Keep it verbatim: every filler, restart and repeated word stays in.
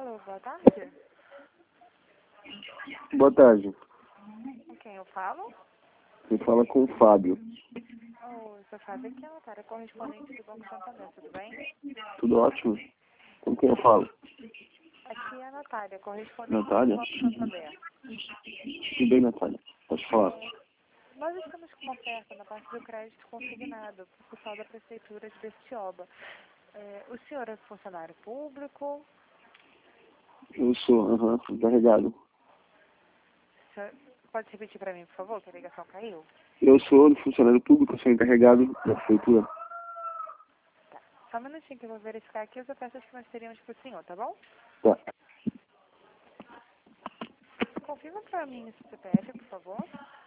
Alô, boa tarde. Boa tarde. Com quem eu falo? Você fala com o Fábio. Oi, sou Fábio, aqui é a Natália, correspondente do Banco Santander, tudo bem? Tudo ótimo? Com quem eu falo? Aqui é a Natália, correspondente Natália? do Banco Santander. Tudo bem, Natália? Pode falar. Nós estamos com uma oferta na parte do crédito consignado para o pessoal da Prefeitura de Bertioga. É, o senhor é funcionário público? Eu sou, aham, encarregado. O senhor pode repetir para mim, por favor, que a ligação caiu? Eu sou funcionário público, sou encarregado da prefeitura. Tá. Só um minutinho que eu vou verificar aqui as ofertas que nós teríamos para o senhor, tá bom? Tá. Confirma para mim o C P F, por favor.